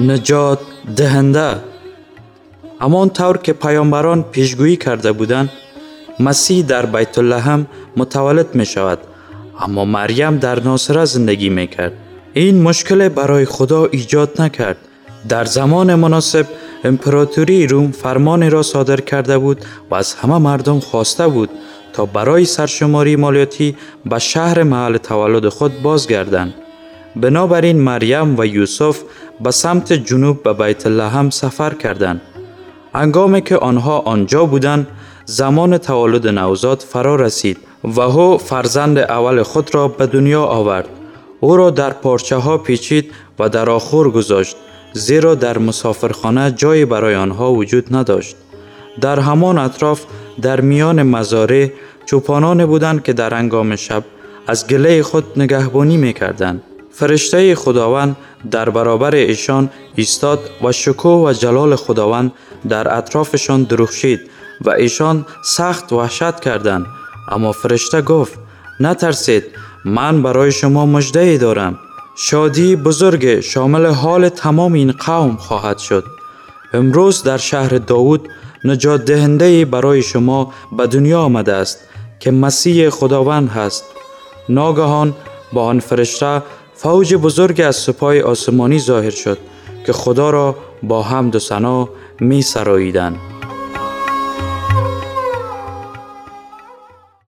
نجات دهنده. همان طور که پیامبران پیشگویی کرده بودند، مسیح در بیت لحم متولد می شود، اما مریم در ناصره زندگی می کرد. این مشکل برای خدا ایجاد نکرد. در زمان مناسب امپراتوری روم فرمانی را صادر کرده بود و از همه مردم خواسته بود تا برای سرشماری مالیاتی به شهر محل تولد خود بازگردند. بنابراین مریم و یوسف به سمت جنوب به بیت لحم سفر کردند. هنگامی که آنها آنجا بودند، زمان تولد نوزاد فرا رسید و او فرزند اول خود را به دنیا آورد. او را در پارچه ها پیچید و در آخور گذاشت، زیرا در مسافرخانه جایی برای آنها وجود نداشت. در همان اطراف در میان مزارع چوپانان بودند که در هنگام شب از گله خود نگهبانی می‌کردند. فرشته خداوند در برابر ایشان ایستاد و شکوه و جلال خداوند در اطرافشان درخشید و ایشان سخت وحشت کردند. اما فرشته گفت: نترسید، من برای شما مژده‌ای دارم. شادی بزرگ شامل حال تمام این قوم خواهد شد. امروز در شهر داوود نجات دهنده‌ای برای شما به دنیا آمده است که مسیح خداوند هست. ناگهان با آن فرشته فوج بزرگ از سپاه آسمانی ظاهر شد که خدا را با حمد و ثنا می سراییدند.